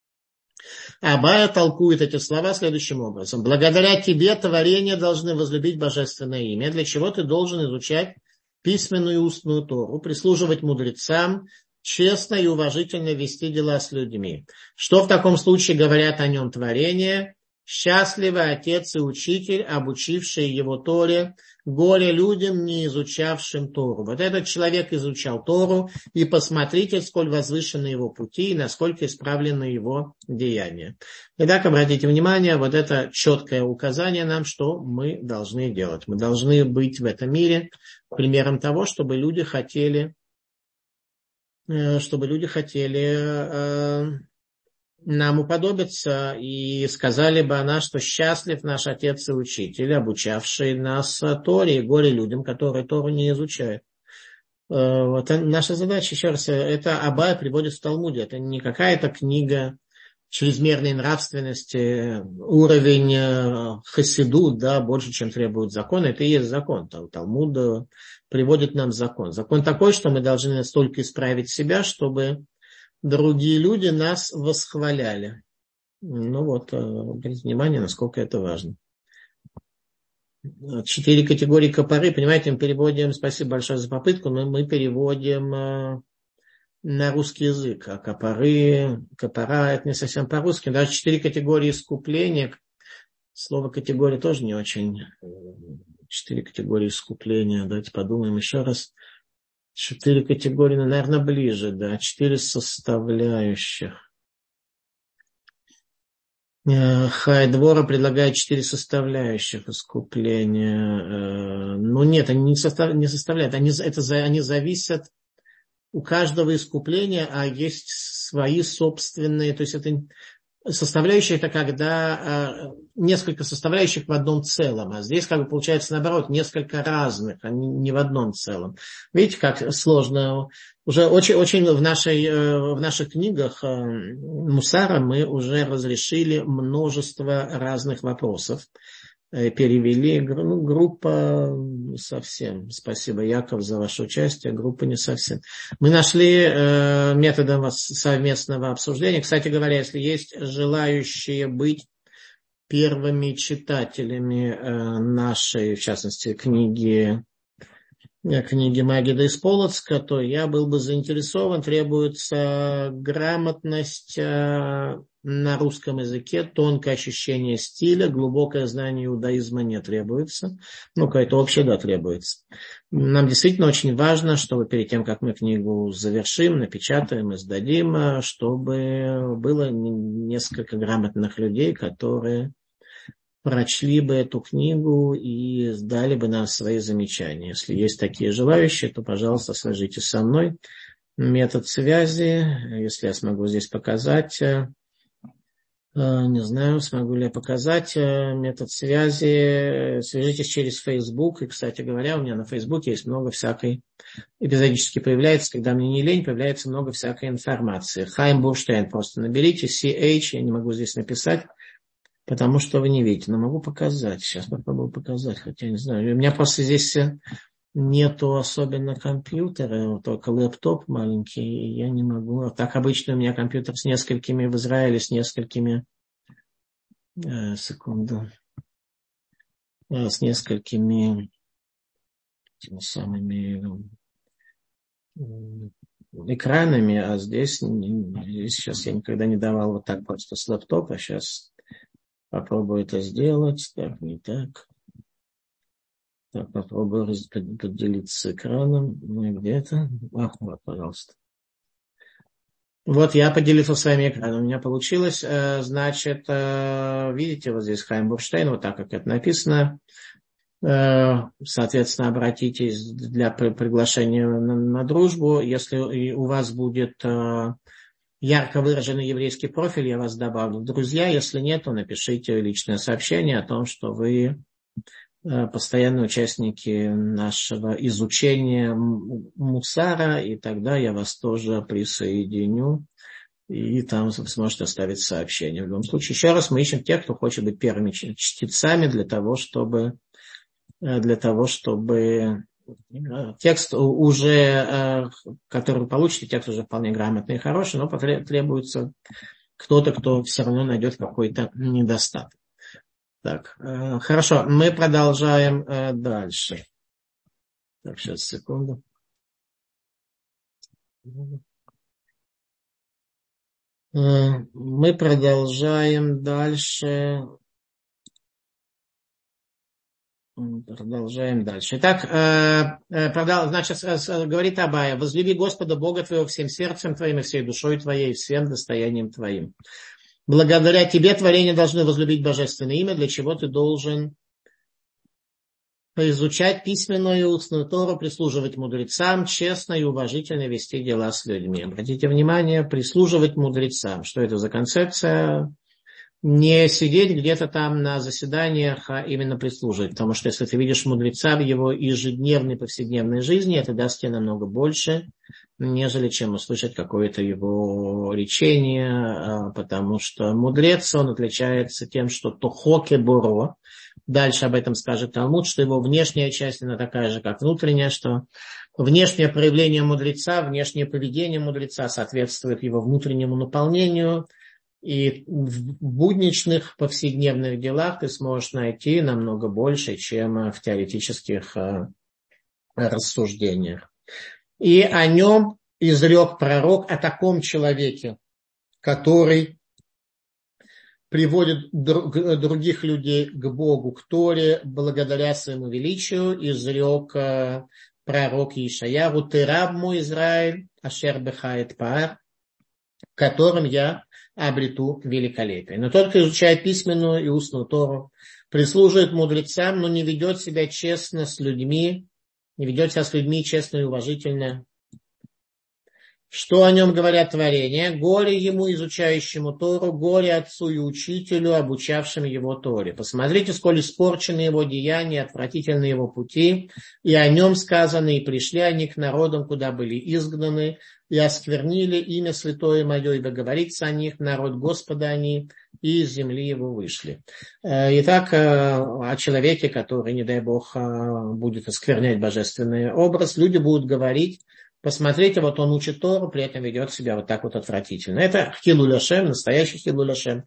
Абай толкует эти слова следующим образом. «Благодаря тебе творение должны возлюбить божественное имя, для чего ты должен изучать письменную и устную Тору, прислуживать мудрецам, честно и уважительно вести дела с людьми. Что в таком случае говорят о нем творения? Счастливый отец и учитель, обучивший его Торе, горе людям, не изучавшим Тору». Вот этот человек изучал Тору, и посмотрите, сколь возвышены его пути и насколько исправлены его деяния. Итак, обратите внимание, вот это четкое указание нам, что мы должны делать. Мы должны быть в этом мире примером того, чтобы люди хотели нам уподобиться и сказали бы о нас, что счастлив наш отец и учитель, обучавший нас Торе, и горе людям, которые Тору не изучают. Вот наша задача, еще раз, это Абай приводит в Талмуде, это не какая-то книга чрезмерной нравственности, уровень хасидут, больше, чем требует закон, это и есть закон. Талмуд приводит нам закон. Закон такой, что мы должны настолько исправить себя, чтобы другие люди нас восхваляли. Обратите внимание, насколько это важно. 4 категории капары, понимаете, мы переводим, спасибо большое за попытку, но мы переводим на русский язык, а капара это не совсем по-русски. Даже 4 категории искупления, слово категория тоже не очень. 4 категории искупления, давайте подумаем еще раз. 4 категории, наверное, ближе, 4 составляющих. Хайдвора предлагает 4 составляющих искупления. Нет, они не составляют, они зависят. У каждого искупления есть свои собственные, то есть это составляющие, это когда несколько составляющих в одном целом, а здесь получается наоборот, несколько разных, а не в одном целом. Видите, как сложно. Уже очень в наших книгах Мусара мы уже разрешили множество разных вопросов. Перевели, группа не совсем. Спасибо, Яков, за ваше участие. Группа не совсем. Мы нашли методом совместного обсуждения. Кстати говоря, если есть желающие быть первыми читателями нашей, в частности, книги Магида из Полоцка, то я был бы заинтересован. Требуется грамотность на русском языке, тонкое ощущение стиля, глубокое знание иудаизма не требуется. Какое-то общее, да, требуется. Нам действительно очень важно, чтобы перед тем, как мы книгу завершим, напечатаем, издадим, чтобы было несколько грамотных людей, которые прочли бы эту книгу и дали бы нам свои замечания. Если есть такие желающие, то, пожалуйста, свяжитесь со мной. Метод связи, если я смогу здесь показать, не знаю, смогу ли я показать метод связи. Свяжитесь через Facebook. И, кстати говоря, у меня на Facebook есть много всякой, эпизодически появляется, когда мне не лень, появляется много всякой информации. Хайм Бурштейн, просто наберите CH, я не могу здесь написать, потому что вы не видите, но могу показать. Сейчас попробую показать, хотя не знаю. У меня просто здесь нету особенно компьютера, только лэптоп маленький, и я не могу. Так обычно у меня компьютер с несколькими в Израиле, с несколькими, с несколькими теми самыми экранами, а здесь сейчас я никогда не давал вот так просто с лэптопа, сейчас попробую это сделать. Так, не так. Так, попробую поделиться экраном. Где-то. Вот, пожалуйста. Вот я поделился своим экраном. У меня получилось. Значит, видите, вот здесь Хайм Бурштейн, вот так, как это написано. Соответственно, обратитесь для приглашения на дружбу. Если у вас будет ярко выраженный еврейский профиль, я вас добавлю в друзья. Если нет, то напишите личное сообщение о том, что вы постоянные участники нашего изучения Мусара, и тогда я вас тоже присоединю, и там вы сможете оставить сообщение. В любом случае, еще раз мы ищем тех, кто хочет быть первыми чтецами для того, чтобы текст уже, который вы получите, текст уже вполне грамотный и хороший, но требуется кто-то, кто все равно найдет какой-то недостаток. Так, хорошо, мы продолжаем дальше. Так, сейчас, секунду. Мы продолжаем дальше. Итак, значит, говорит Абая: возлюби Господа Бога твоего всем сердцем твоим и всей душой твоей, и всем достоянием твоим. Благодаря тебе творения должны возлюбить божественное имя, для чего ты должен изучать письменную и устную Тору, прислуживать мудрецам, честно и уважительно вести дела с людьми. Обратите внимание, прислуживать мудрецам. Что это за концепция? Не сидеть где-то там на заседаниях, а именно прислуживать. Потому что если ты видишь мудреца в его ежедневной, повседневной жизни, это даст тебе намного больше, нежели чем услышать какое-то его речение. Потому что мудрец, он отличается тем, что тохоке боро. Дальше об этом скажет Талмуд, что его внешняя часть, она такая же, как внутренняя, что внешнее проявление мудреца, внешнее поведение мудреца соответствует его внутреннему наполнению. И в будничных, повседневных делах ты сможешь найти намного больше, чем в теоретических рассуждениях. И о нем изрек пророк, о таком человеке, который приводит других людей к Богу, к Торе, благодаря своему величию, изрек пророк Ишаяру: «Ты раб мой, Израиль, ашер бехает паар, которым я обрету великолепие». Но тот, кто изучает письменную и устную Тору, прислуживает мудрецам, но не ведет себя честно с людьми, не ведет себя с людьми честно и уважительно. Что о нем говорят творения? Горе ему, изучающему Тору, горе отцу и учителю, обучавшим его Торе. Посмотрите, сколь испорчены его деяния, отвратительны его пути, и о нем сказано: и пришли они к народам, куда были изгнаны, и осквернили имя святое мое, ибо говорится о них: народ Господа они, и из земли его вышли. Итак, о человеке, который, не дай Бог, будет осквернять божественный образ, люди будут говорить: посмотрите, вот он учит Тору, при этом ведет себя вот так вот отвратительно. Это хилуль Ашем, настоящий хилуль Ашем.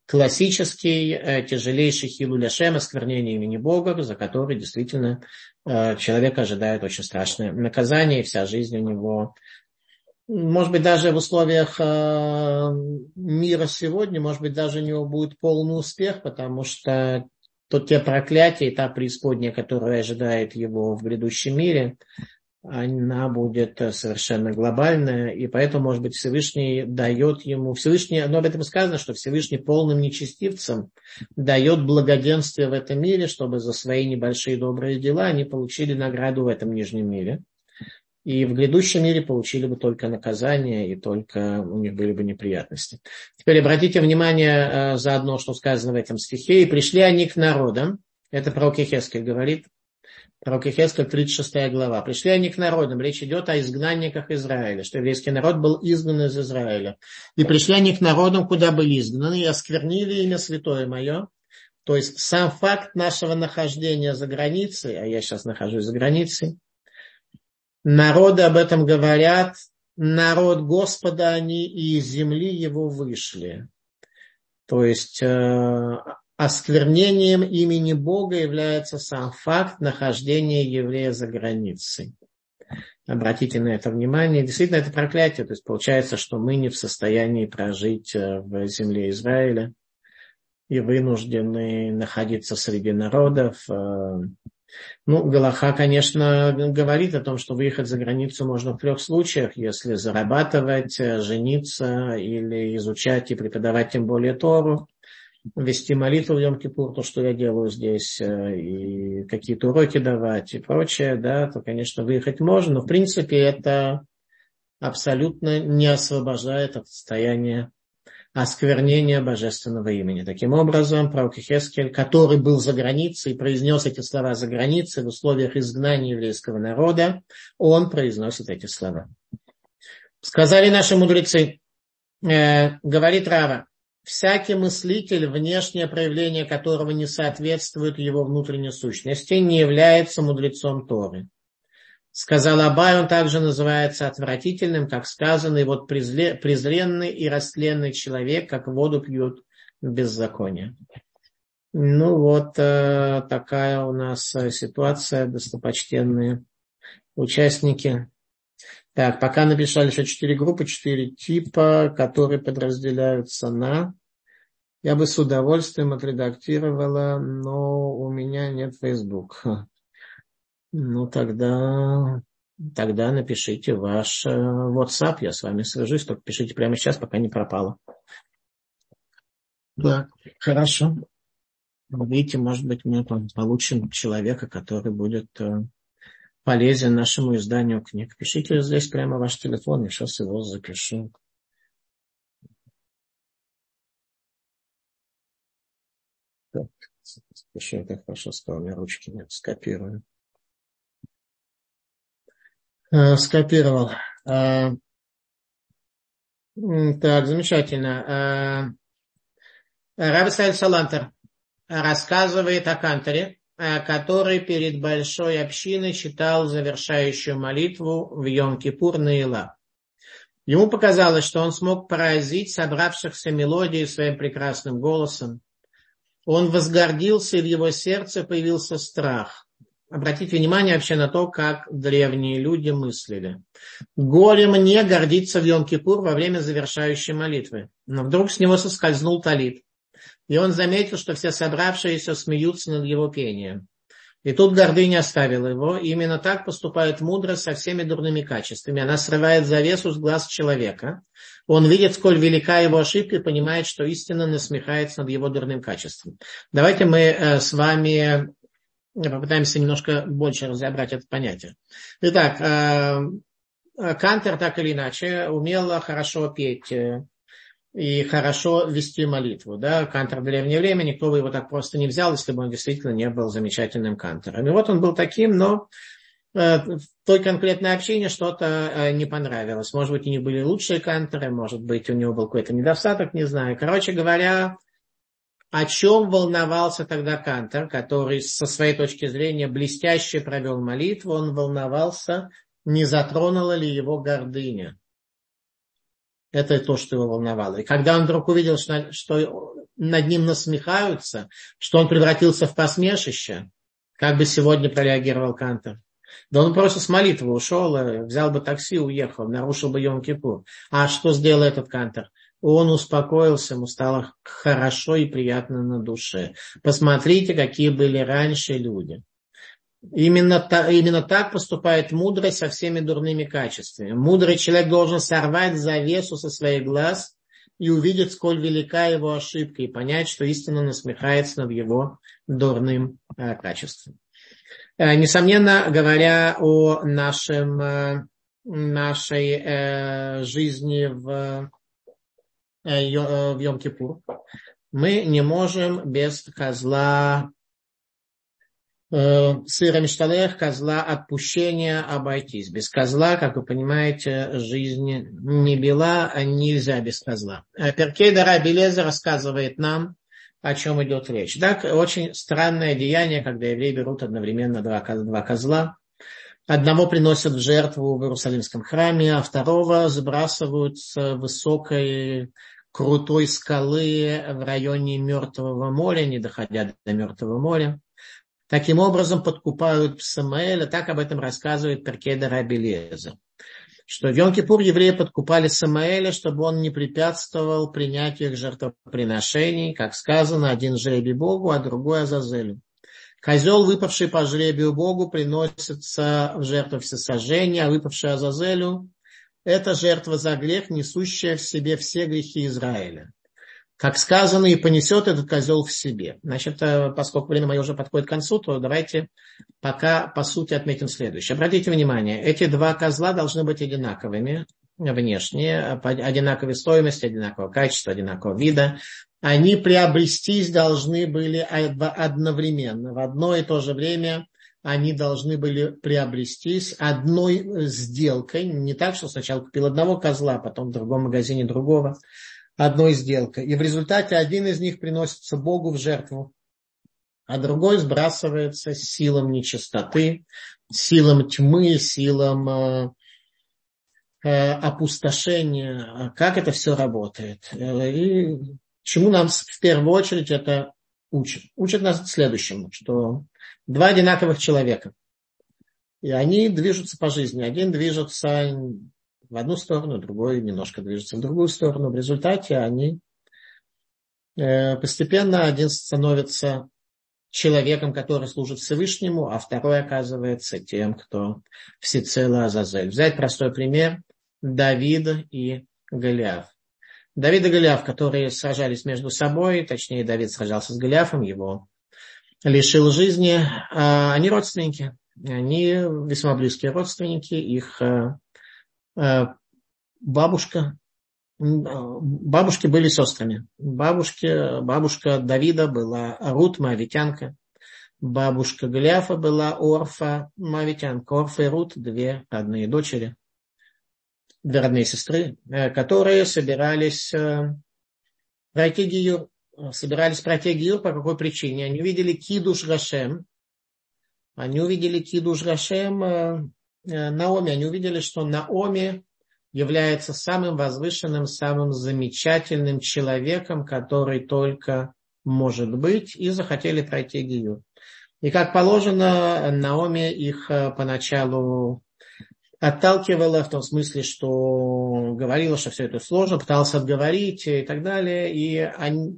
классический, тяжелейший хилуль Ашем, осквернение имени Бога, за который действительно человек ожидает очень страшное наказание, и вся жизнь у него, может быть, даже в условиях мира сегодня, может быть, даже у него будет полный успех, потому что те проклятия и та преисподняя, которая ожидает его в грядущем мире, она будет совершенно глобальная, и поэтому, может быть, Всевышний дает ему, Всевышний, но об этом сказано, что Всевышний полным нечестивцам дает благоденствие в этом мире, чтобы за свои небольшие добрые дела они получили награду в этом нижнем мире. И в грядущем мире получили бы только наказание, и только у них были бы неприятности. Теперь обратите внимание заодно, что сказано в этом стихе. «И пришли они к народам». Это пророк Йехескель говорит. Пророк Йехескель, 36 глава. «Пришли они к народам». Речь идет о изгнанниках Израиля, что еврейский народ был изгнан из Израиля. «И пришли они к народам, куда были изгнаны, и осквернили имя святое мое». То есть сам факт нашего нахождения за границей, а я сейчас нахожусь за границей, народы об этом говорят, народ Господа они, и из земли его вышли. То есть осквернением имени Бога является сам факт нахождения еврея за границей. Обратите на это внимание. Действительно, это проклятие. То есть получается, что мы не в состоянии прожить в земле Израиля и вынуждены находиться среди народов. Галаха, конечно, говорит о том, что выехать за границу можно в 3 случаях, если зарабатывать, жениться или изучать и преподавать тем более Тору, вести молитву в Йом-Кипур, то, что я делаю здесь, и какие-то уроки давать и прочее, да, то, конечно, выехать можно, но, в принципе, это абсолютно не освобождает от состояния осквернения божественного имени. Таким образом, пророк Йехескель, который был за границей и произнес эти слова за границей в условиях изгнания еврейского народа, он произносит эти слова. Сказали наши мудрецы, говорит Рава, всякий мыслитель, внешнее проявление которого не соответствует его внутренней сущности, не является мудрецом Торы. Сказал Абай, он также называется отвратительным, как сказано, и вот презренный и растленный человек, как воду пьют в беззаконие. Такая у нас ситуация, достопочтенные участники. Так, пока написали еще 4 группы, 4 типа, которые подразделяются на... Я бы с удовольствием отредактировала, но у меня нет Facebook. Тогда напишите ваш WhatsApp, я с вами свяжусь, только пишите прямо сейчас, пока не пропало. Да, хорошо. Видите, может быть, мы получим человека, который будет полезен нашему изданию книг. Пишите здесь прямо ваш телефон, я сейчас его запишу. Так, запишу, это хорошо сказал, у меня ручки нет, скопирую. Скопировал. Так, замечательно. Рав Исраэль Салантер рассказывает о Канторе, который перед большой общиной читал завершающую молитву в Йом-Кипур Наила. Ему показалось, что он смог поразить собравшихся мелодией своим прекрасным голосом. Он возгордился, и в его сердце появился страх. Обратите внимание вообще на то, как древние люди мыслили. Горе мне гордиться в Йом-Кипур во время завершающей молитвы. Но вдруг с него соскользнул талит. И он заметил, что все собравшиеся смеются над его пением. И тут гордыня оставила его. И именно так поступает мудрость со всеми дурными качествами. Она срывает завесу с глаз человека. Он видит, сколь велика его ошибка, и понимает, что истина насмехается над его дурным качеством. Давайте мы с вами попытаемся немножко больше разобрать это понятие. Итак, Кантор так или иначе умел хорошо петь и хорошо вести молитву. Да? Кантор в древнее время, никто бы его так просто не взял, если бы он действительно не был замечательным кантором. И вот он был таким, но в той конкретной общине что-то не понравилось. Может быть, у них были лучшие канторы, может быть, у него был какой-то недостаток, не знаю. Короче говоря, о чем волновался тогда Кантор, который со своей точки зрения блестяще провел молитву, он волновался, не затронула ли его гордыня. Это то, что его волновало. И когда он вдруг увидел, что над ним насмехаются, что он превратился в посмешище. Как бы сегодня прореагировал Кантор? Да он просто с молитвы ушел, взял бы такси, уехал, нарушил бы Йом-Кипур. А что сделал этот Кантор? Он успокоился, ему стало хорошо и приятно на душе. Посмотрите, какие были раньше люди. Именно так поступает мудрость со всеми дурными качествами. Мудрый человек должен сорвать завесу со своих глаз и увидеть, сколь велика его ошибка, и понять, что истина насмехается над его дурным качеством. Несомненно, говоря о нашей жизни в Йом-Кипур, мы не можем без козла сыра мишталех, козла отпущения обойтись. Без козла, как вы понимаете, жизнь не бела, а нельзя без козла. Перкей да Раби Элиэзер рассказывает нам, о чем идет речь. Так, очень странное деяние, когда евреи берут одновременно два козла. Одного приносят в жертву в Иерусалимском храме, а второго сбрасывают с высокой крутой скалы в районе Мертвого моря, не доходя до Мертвого моря. Таким образом подкупают Самаэля, так об этом рассказывает Перкей да Раби Элиэзер. Что в Йом-Кипур евреи подкупали Самаэля, чтобы он не препятствовал принятию их жертвоприношений, как сказано, один жребий Богу, а другой Азазелю. Козел, выпавший по жребию Богу, приносится в жертву всесожжения, а выпавший Азазелю – это жертва за грех, несущая в себе все грехи Израиля. Как сказано, и понесет этот козел в себе. Значит, поскольку время мое уже подходит к концу, то давайте пока по сути отметим следующее. Обратите внимание, эти два козла должны быть одинаковыми внешне, одинаковой стоимости, одинакового качества, одинакового вида. Они приобрестись должны были одновременно. В одно и то же время они должны были приобрестись одной сделкой. Не так, что сначала купил одного козла, потом в другом магазине другого. Одной сделкой. И в результате один из них приносится Богу в жертву, а другой сбрасывается силам нечистоты, силам тьмы, силам опустошения. Как это все работает? И чему нам в первую очередь это учит? Учит нас следующему, что два одинаковых человека, и они движутся по жизни. Один движется в одну сторону, другой немножко движется в другую сторону. В результате они постепенно один становится человеком, который служит Всевышнему, а второй оказывается тем, кто всецело Азазель. Взять простой пример Давида и Голиаф. Давид и Голиаф, которые сражались между собой, точнее Давид сражался с Голиафом, его лишил жизни. Они родственники, они весьма близкие родственники, их бабушки были сестрами. Бабушка Давида была Рут, моавитянка. Бабушка Голиафа была Орфа, моавитянка. Орфа и Рут – две родные дочери, две родные сестры, которые собирались пройти гиюр. По какой причине? Они увидели Кидуш Гашем. Наоми. Они увидели, что Наоми является самым возвышенным, самым замечательным человеком, который только может быть, и захотели пройти гиюр. И как положено, Наоми их поначалу отталкивала в том смысле, что говорила, что все это сложно, пыталась отговорить и так далее. И они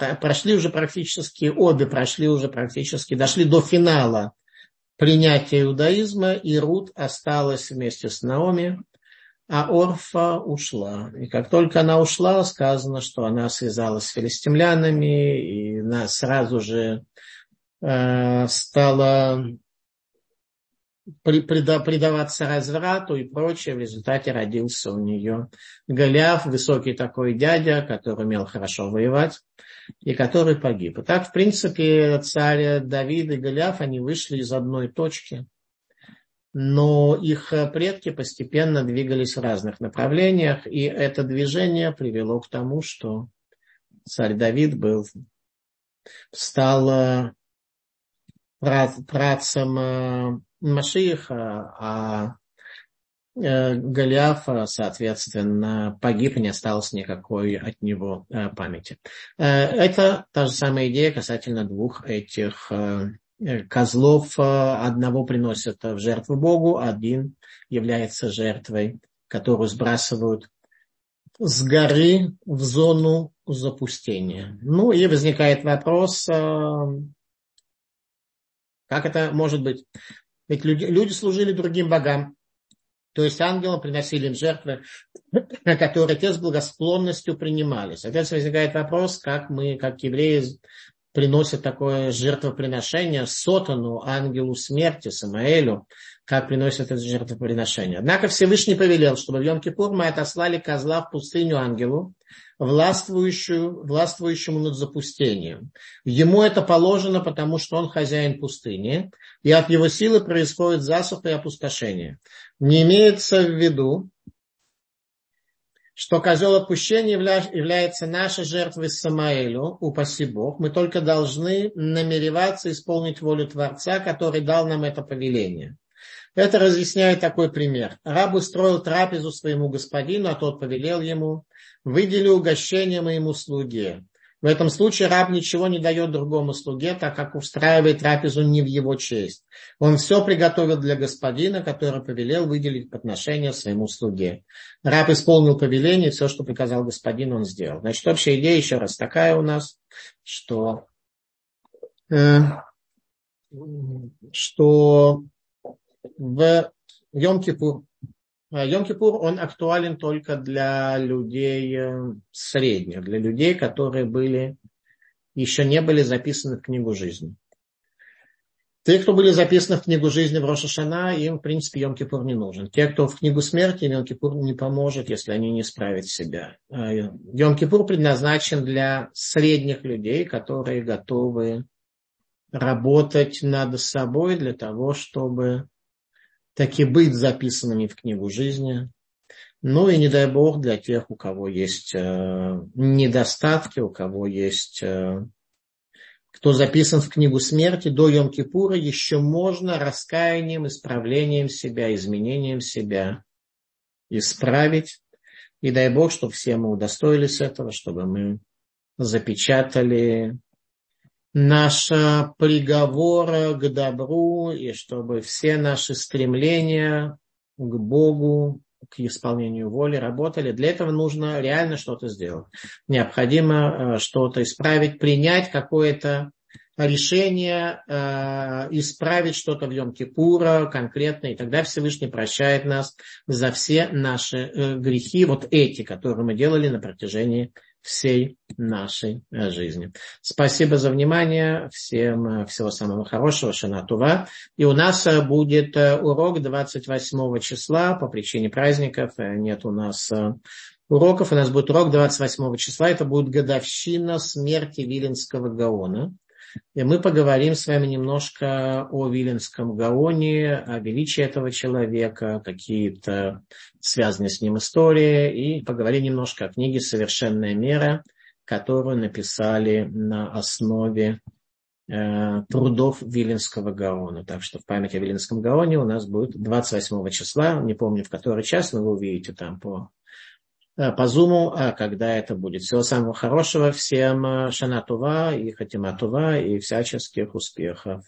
дошли до финала принятия иудаизма, и Рут осталась вместе с Наоми, а Орфа ушла. И как только она ушла, сказано, что она связалась с филистимлянами, и она сразу же стала предаваться разврату и прочее. В результате родился у нее Голиаф, высокий такой дядя, который умел хорошо воевать и который погиб. И так, в принципе, царь Давид и Голиаф, они вышли из одной точки, но их предки постепенно двигались в разных направлениях, и это движение привело к тому, что царь Давид стал працем Машиаха, а Голиаф, соответственно, погиб, и не осталось никакой от него памяти. Это та же самая идея касательно двух этих козлов. Одного приносят в жертву Богу, один является жертвой, которую сбрасывают с горы в зону запустения. Ну и возникает вопрос, как это может быть? Ведь люди служили другим богам. То есть ангелам приносили им жертвы, которые те с благосклонностью принимали. Соответственно, возникает вопрос, как мы, как евреи, приносят такое жертвоприношение Сотану, ангелу смерти, Самаэлю, как приносят это жертвоприношение. Однако Всевышний повелел, чтобы в Йом-Кипур мы отослали козла в пустыню ангелу, властвующему над запустением. Ему это положено, потому что он хозяин пустыни, и от его силы происходит засуха и опустошение. Не имеется в виду, что козел отпущения является нашей жертвой Самаэлю, упаси Бог. Мы только должны намереваться исполнить волю Творца, который дал нам это повеление. Это разъясняет такой пример. Раб устроил трапезу своему господину, а тот повелел ему: выдели угощение моему слуге. В этом случае раб ничего не дает другому слуге, так как устраивает трапезу не в его честь. Он все приготовил для господина, который повелел выделить подношение своему слуге. Раб исполнил повеление, все, что приказал господин, он сделал. Значит, общая идея еще раз такая у нас, что в Йом-Кипур, он актуален только для людей средних, для людей, которые еще не были записаны в книгу жизни. Те, кто были записаны в книгу жизни в Рош ха-Шана, им, в принципе, Йом-Кипур не нужен. Те, кто в книгу смерти, Йом-Кипур не поможет, если они не справят себя. Йом-Кипур предназначен для средних людей, которые готовы работать над собой для того, чтобы таки быть записанными в книгу жизни. Ну и не дай Бог для тех, у кого есть недостатки, у кого есть, кто записан в книгу смерти, до Йом-Кипура еще можно раскаянием, исправлением себя, изменением себя исправить. И дай Бог, чтобы все мы удостоились этого, чтобы мы запечатали наш приговор к добру, и чтобы все наши стремления к Богу, к исполнению воли работали. Для этого нужно реально что-то сделать. Необходимо что-то исправить, принять какое-то решение, исправить что-то в Йом-Кипура конкретно, и тогда Всевышний прощает нас за все наши грехи, вот эти, которые мы делали на протяжении всей нашей жизни. Спасибо за внимание. Всем всего самого хорошего. Шана Това. И у нас будет урок 28 числа. По причине праздников нет у нас уроков. У нас будет урок 28 числа. Это будет годовщина смерти Виленского Гаона. И мы поговорим с вами немножко о Виленском Гаоне, о величии этого человека, какие-то связанные с ним истории, и поговорим немножко о книге «Совершенная мера», которую написали на основе трудов Виленского Гаона. Так что в память о Виленском Гаоне у нас будет 28 числа, не помню в который час, но вы увидите там по Зуму, когда это будет. Всего самого хорошего, всем Шана Това и Хатима Това и всяческих успехов.